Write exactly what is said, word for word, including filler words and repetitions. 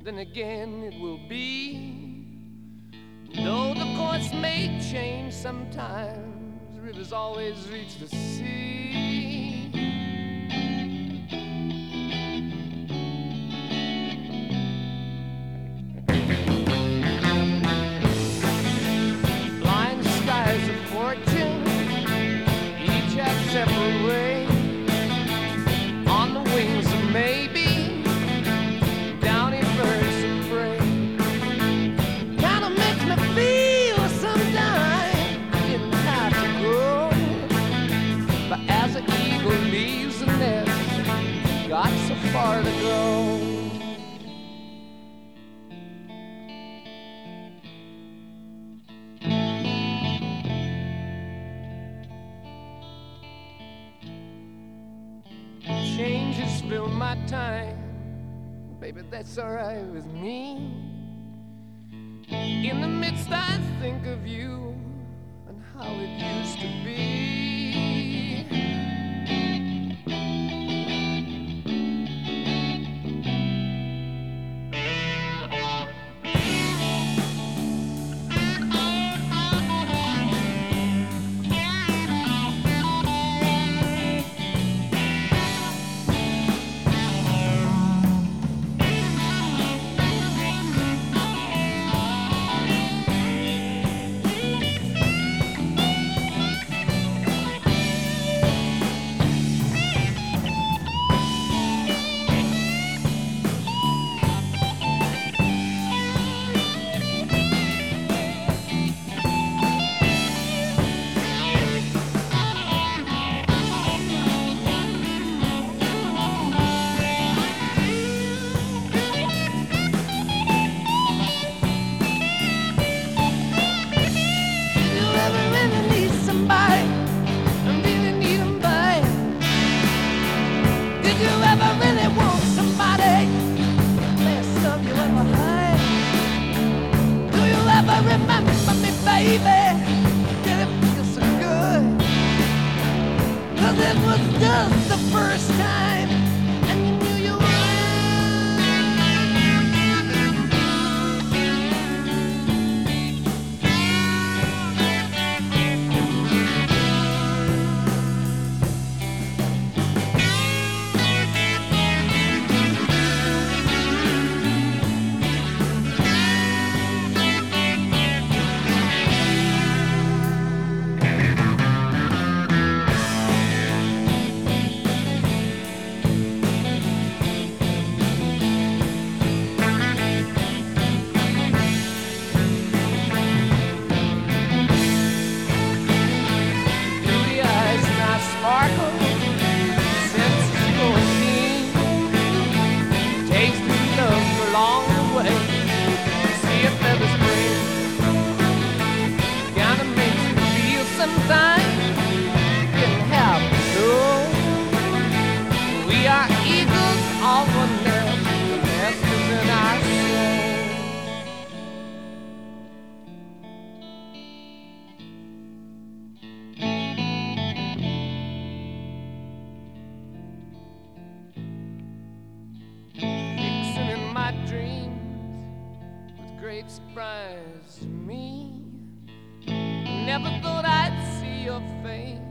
then again it will be. Though the course may change sometimes, rivers always reach the sea. Blind skies of fortune, each have separate way. On the wings of maybe, downy birds of prey. Kinda makes me feel sometimes I didn't have to go. But as an eagle leaves the nest, got so far to go. Changes fill my time, baby, that's alright with me. In the midst I think of you and how it used to be. Remember me, baby, did it feel so good? 'Cause it was just the first time, and you knew you sparkle, senses going keen, tasting love along the way. See if ever spring kinda makes you feel sometimes didn't have to know. We are eagles of a nest, the nest is in our soul. My dreams with great surprise to me. Never thought I'd see your face